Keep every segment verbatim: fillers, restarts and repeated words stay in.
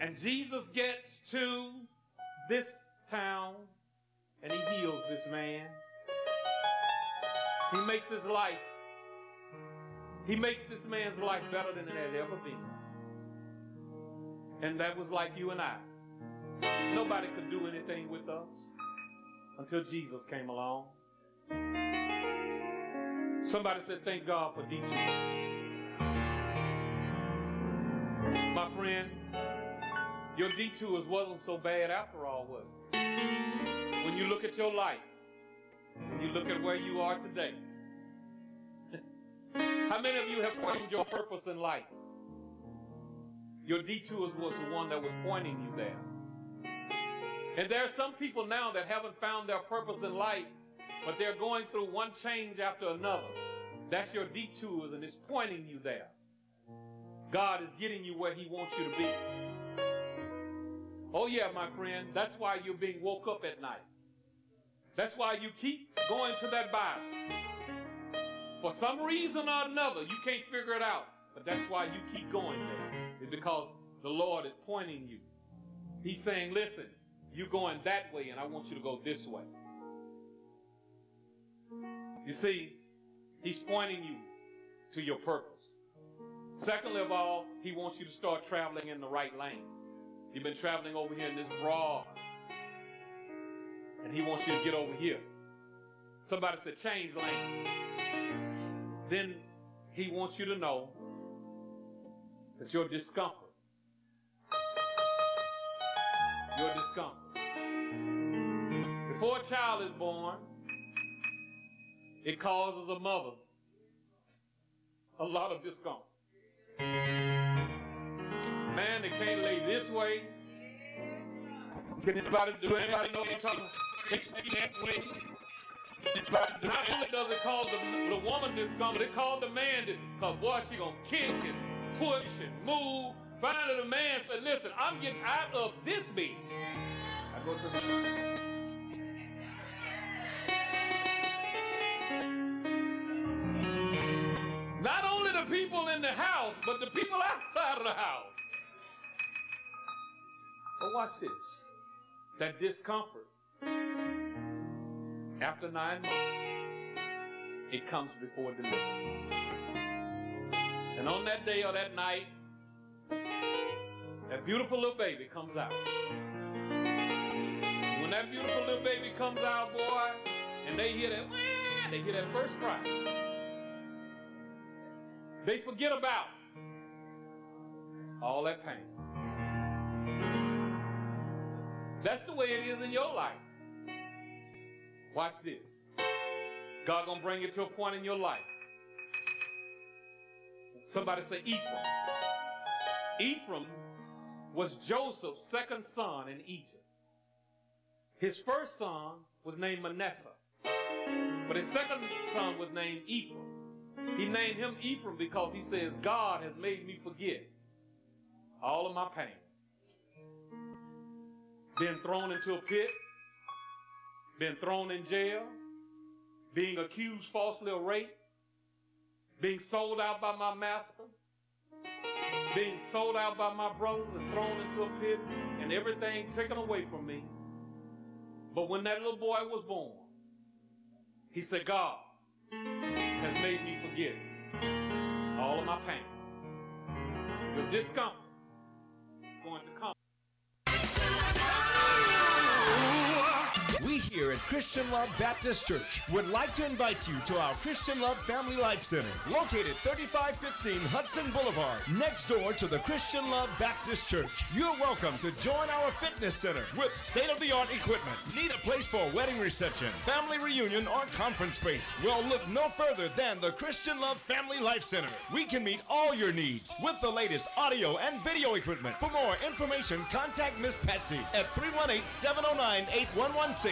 And Jesus gets to this town and he heals this man. He makes his life, he makes this man's life better than it had ever been. And that was like you and I. Nobody could do anything with us until Jesus came along. Somebody said, thank God for D two. My friend, your detours wasn't so bad after all, was it? When you look at your life, when you look at where you are today, how many of you have found your purpose in life? Your detours was the one that was pointing you there. And there are some people now that haven't found their purpose in life, but they're going through one change after another. That's your detours, and it's pointing you there. God is getting you where he wants you to be. Oh yeah, my friend, that's why you're being woke up at night. That's why you keep going to that Bible. For some reason or another, you can't figure it out, but that's why you keep going there. It's because the Lord is pointing you. He's saying, listen, you're going that way, and I want you to go this way. You see, he's pointing you to your purpose. Secondly of all, he wants you to start traveling in the right lane. You've been traveling over here in this broad, and he wants you to get over here. Somebody said, change lanes. Then he wants you to know that your discomfort, your discomfort. Before a child is born, it causes a mother a lot of discomfort. Man, they can't lay this way. Can anybody do anybody know what I'm talking about? Not only does it cause the, the woman discomfort, it causes the man this. Because boy, she gonna kick and push and move. Finally, the man said, listen, I'm getting out of this beat. I go to the not only the people in the house, but the people outside of the house. But watch this. That discomfort, after nine months, it comes before deliverance. And on that day or that night, that beautiful little baby comes out. When that beautiful little baby comes out, boy, and they hear that, they hear that first cry, they forget about all that pain. That's the way it is in your life. Watch this. God gonna bring you to a point in your life. Somebody say Ephraim. Ephraim was Joseph's second son in Egypt. His first son was named Manasseh, but his second son was named Ephraim. He named him Ephraim because he says, God has made me forget all of my pain. Been thrown into a pit, been thrown in jail, being accused falsely of rape, being sold out by my master, being sold out by my brothers and thrown into a pit, and everything taken away from me. But when that little boy was born, he said, God has made me forget all of my pain. Your discomfort is going to come. We here at Christian Love Baptist Church would like to invite you to our Christian Love Family Life Center, located thirty-five fifteen Hudson Boulevard, next door to the Christian Love Baptist Church. You're welcome to join our fitness center with state-of-the-art equipment. Need a place for a wedding reception, family reunion, or conference space? Well, look no further than the Christian Love Family Life Center. We can meet all your needs with the latest audio and video equipment. For more information, contact Miss Patsy at three one eight, seven oh nine, eight one one six.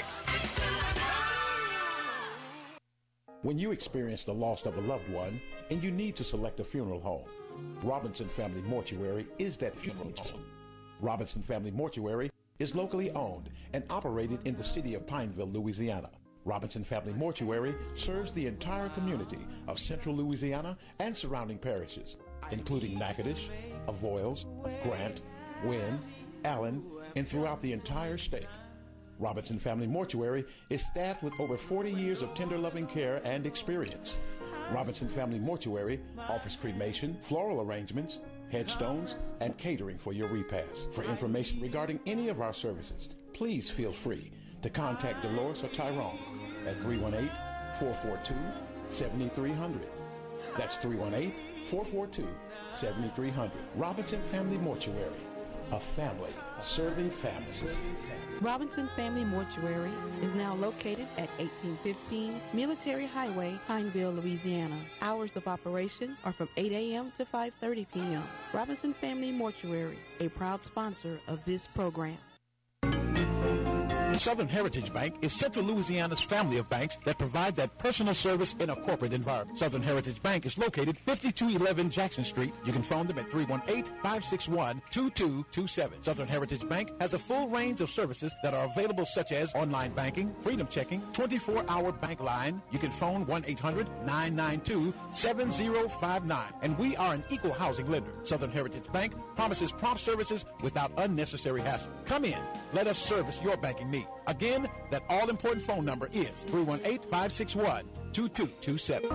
When you experience the loss of a loved one and you need to select a funeral home, Robinson Family Mortuary is that funeral home. Robinson Family Mortuary is locally owned and operated in the city of Pineville, Louisiana. Robinson Family Mortuary serves the entire community of central Louisiana and surrounding parishes, including Natchitoches, Avoyelles, Grant, Wynne, Allen, and throughout the entire state. Robinson Family Mortuary is staffed with over forty years of tender loving care and experience. Robinson Family Mortuary offers cremation, floral arrangements, headstones, and catering for your repast. For information regarding any of our services, please feel free to contact Dolores or Tyrone at three one eight, four four two, seven three zero zero. That's three one eight, four four two, seven three zero zero. Robinson Family Mortuary, a family serving families. Robinson Family Mortuary is now located at eighteen fifteen Military Highway, Pineville, Louisiana. Hours of operation are from eight a.m. to five thirty p.m. Robinson Family Mortuary, a proud sponsor of this program. Southern Heritage Bank is Central Louisiana's family of banks that provide that personal service in a corporate environment. Southern Heritage Bank is located fifty-two eleven Jackson Street. You can phone them at three one eight, five six one, two two two seven. Southern Heritage Bank has a full range of services that are available, such as online banking, freedom checking, twenty-four hour bank line. You can phone one eight hundred, nine nine two, seven zero five nine. And we are an equal housing lender. Southern Heritage Bank promises prompt services without unnecessary hassle. Come in. Let us service your banking needs. Again, that all-important phone number is three one eight, five six one, two two two seven.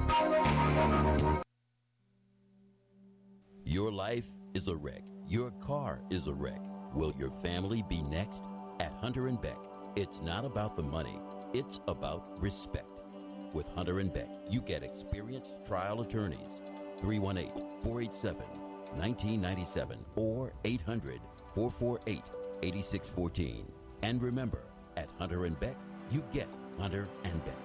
Your life is a wreck. Your car is a wreck. Will your family be next? At Hunter and Beck, it's not about the money. It's about respect. With Hunter and Beck, you get experienced trial attorneys. three one eight, four eight seven, one nine nine seven or eight hundred, four four eight, eight six one four. And remember, at Hunter and Beck, you get Hunter and Beck.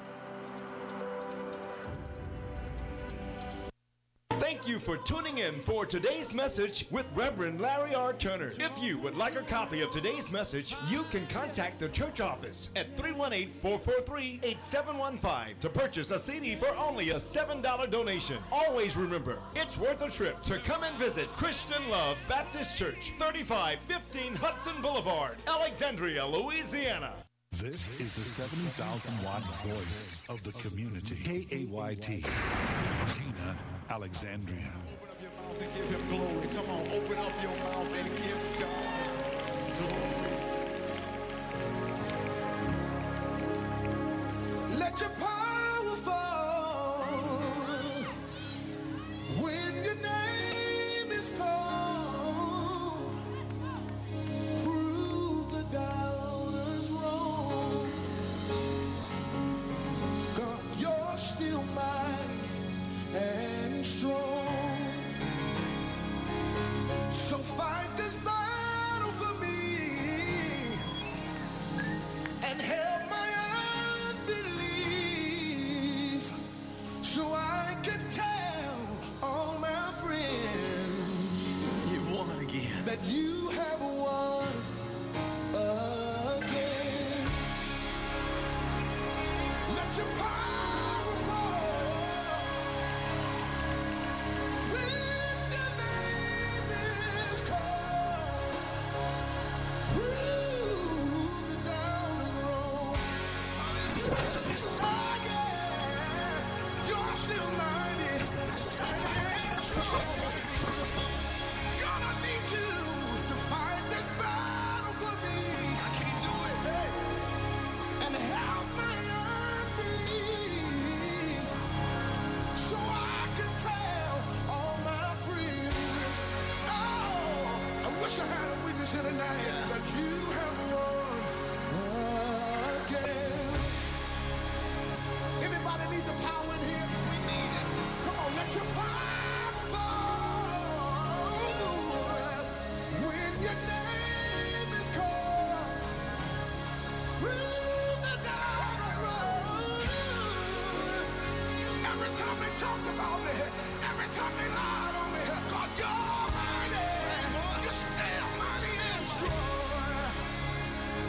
Thank you for tuning in for today's message with Reverend Larry R. Turner. If you would like a copy of today's message, you can contact the church office at three one eight, four four three, eight seven one five to purchase a C D for only a seven dollar donation. Always remember, it's worth a trip to come and visit Christian Love Baptist Church, thirty-five fifteen Hudson Boulevard, Alexandria, Louisiana. This is the seventy thousand watt voice of the community. K A Y T, Gina, Alexandria. Open up your mouth and give him glory. Come on, open up your mouth and give God glory. Let your power fall when your name is called. Prove the doubters wrong. God, you're still mine and strong. So fight this battle for me and help my unbelief, so I can tell all my friends you've won again, that you have won again. Let your power fall. Here tonight, that you have won again. Anybody need the power in here? We need it. Come on, let your power fall when your name is called. Through the dark road. Every time they talk about me, every time they lied on me, God, you're mighty. You're still mighty.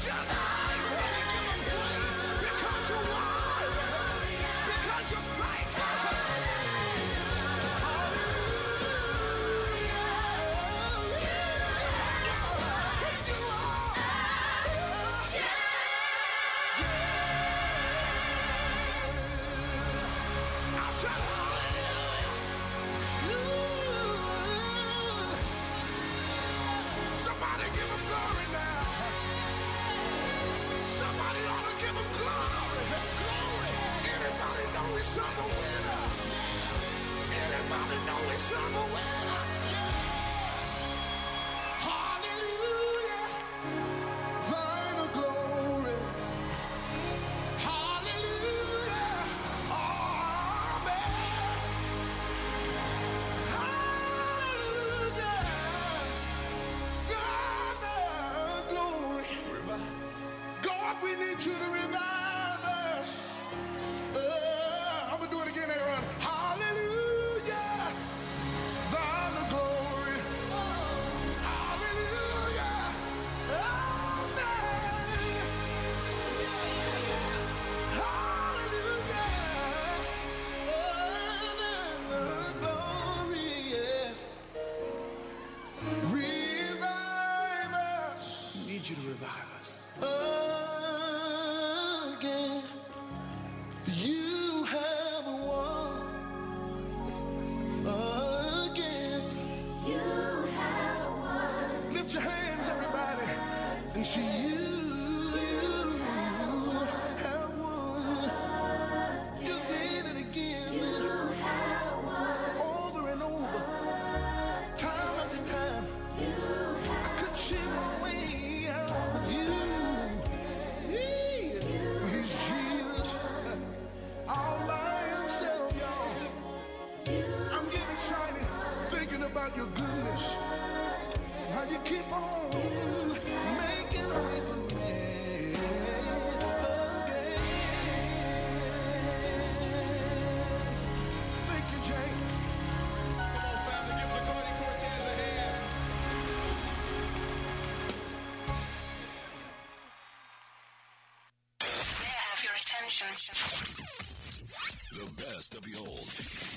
The best of the old.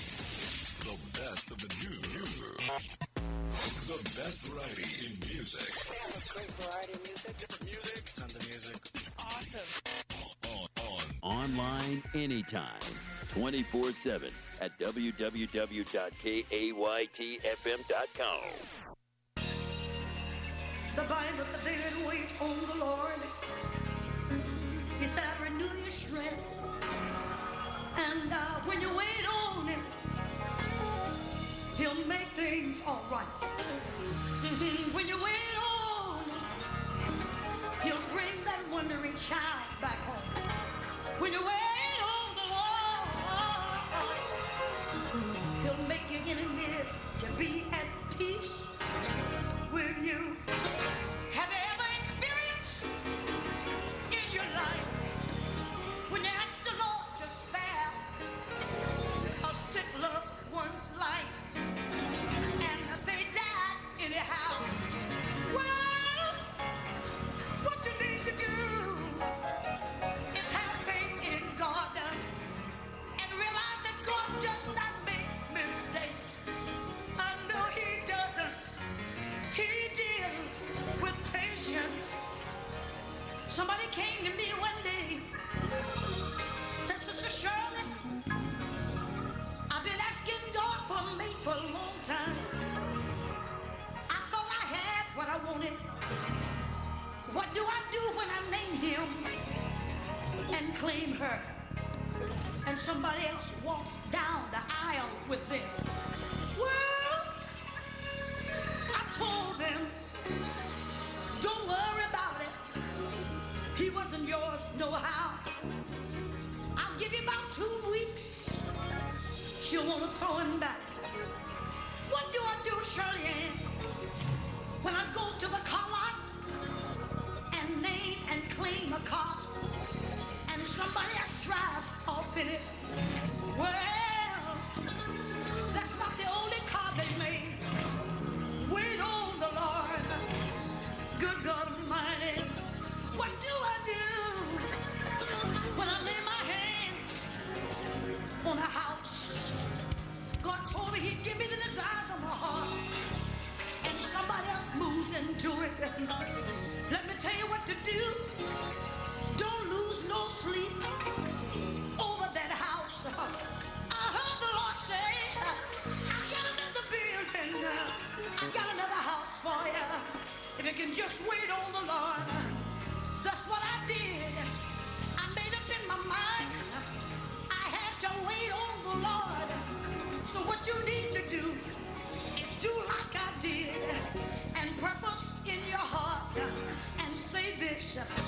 The best of the new. The best variety in music. We have a great variety of music. Different music. Tons of music. It's awesome. On, on. Online anytime. twenty-four seven at w w w dot k a y t f m dot com. The Bible said they that wait on the Lord, He said, I renew your strength. And uh, when you wait on Him, He'll make things all right. Mm-hmm. When you wait on Him, He'll bring that wandering child back home. When you wait on the Lord, He'll make your enemies to be at peace with you. Have you ever experienced in your life when you ask the Lord to spare a sick loved one's life and they died anyhow? Well, what you need to do is have faith in God and realize that God does not make mistakes. I know He doesn't. He deals with patience. Somebody came to me one day, said, Sister Shirley, I've been asking God for a mate for a long time. I thought I had what I wanted. What do I do when I name him and claim her? And somebody else walks down the aisle with them. Well, I told them, don't worry about it. He wasn't yours, no how. I'll give you about two weeks. She'll want to throw him back. What do I do, Shirley Ann, when I go to the car lot and name and claim a car and somebody else drives off in it? Well, that's not the only car they made. Wait on the Lord. Good God Almighty. What do do I do when I lay my hands on a house? God told me he'd give me the desires of my heart, and somebody else moves into it. Let me tell you what to do. Don't lose no sleep over that house. I heard the Lord say, I got another building. I got another house for you. If you can just wait on the Lord. That's what I did. I made up in my mind. I had to wait on the Lord. So what you need to do is do like I did and purpose in your heart and say this.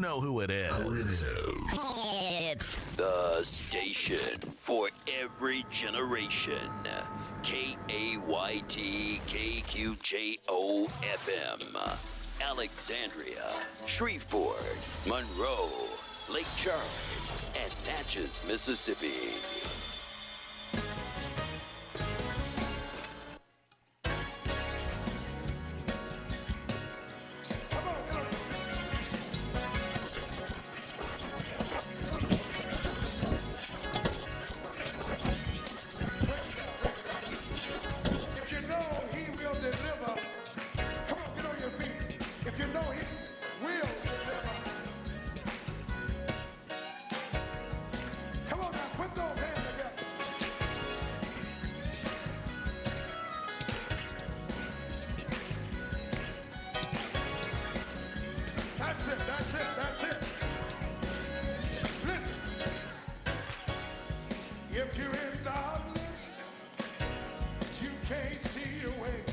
know who it is. It's the station for every generation. K A Y T K Q J O F M. Alexandria, Shreveport, Monroe, Lake Charles, and Natchez, Mississippi. That's it, that's it, that's it. Listen. If you're in darkness, you can't see your way.